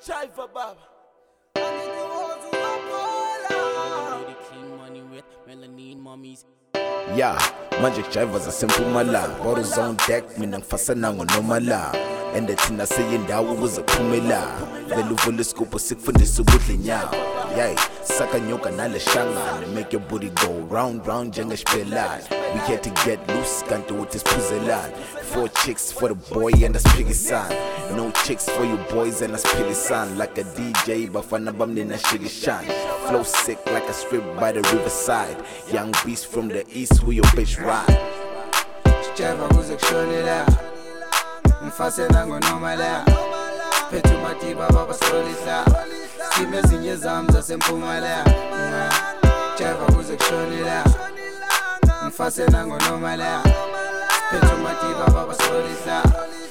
Chaiva baba. Clean money with melanin mummies. Yeah, manje jive zasempumalanga bottles on deck mina ngifasa nango noma la ende thina seyindawo ukuziphumela vele uvula isikupho sikufundisa ukudla inyawo yay saka nyoka nale shangane make your booty go round round njengesipelane we here to get loose kanti uthi siphuzelane 4 chicks for the boy and asiphikisana no chicks for you boys and asiphilisana like a DJ bafana bamnina shikishana flow sick like a strip by the riverside young beast from the east who your bitch ride Java kuze kushonela ngifase nango noma la phethe matiba baba solisa sime ezinye zami zasempumalanga Java kuze kushonela ngifase nango noma la phethe matiba baba solisa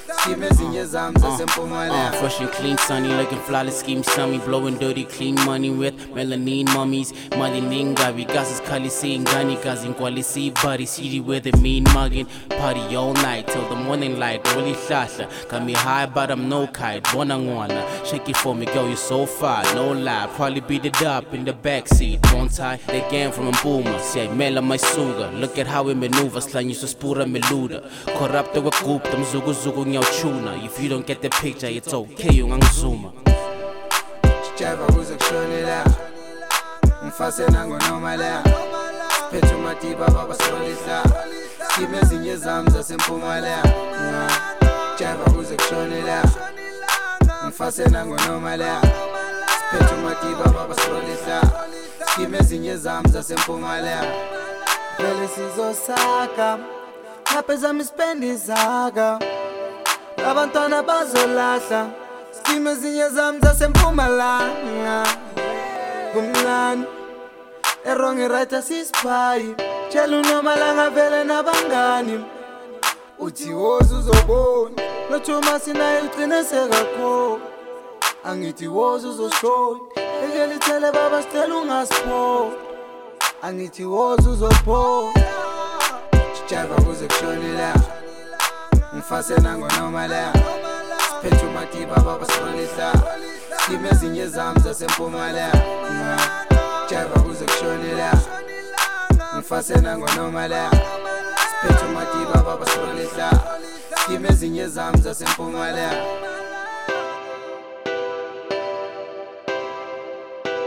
fresh and clean, sunny, looking flawless, scheme, summy, blowing dirty, clean money with melanin mummies. Malininga, we got this kali seeing gani gazin quality body, city with the mean mugging. Party all night till the morning light, really shasha. Got me high, but I'm no kite. Wanna shake it for me, girl, you're so far, no lie. Probably beat it up in the backseat. Don't tie the game from a boomer. Say, mela my sugar. Look at how we maneuver, slang you so spura meluda. Corrupt the goop, them zugu zugu nyao. If you don't get the picture, it's okay, you ngangizuma. Java kuze kushonela ngifase nango noma la phethe matiba baba solisa sime ezinye zami zasempumalanga Java kuze kushonela ngifase nango noma la phethe matiba baba solisa sime ezinye zami zasempumalanga vele sizosaka ngapheza mispendizaka abantwana bazolahla sime ezinye zami zasempumalanga kumncane errong right asisipayi tshela uNomalanga vele nabangani uthi woza uzobona nothumasi naye ugcine sekakho angithi woza uzoshoya ekelithele baba sicela ungasipho angithi woza uzopho Java kuze kushonela ngifase nango noma la phethe matiba baba solisa sime ezinye zami zasempumalanga Java kuze kushonela ngifase nango noma la phethe matiba baba solisa sime ezinye zami zasempumalanga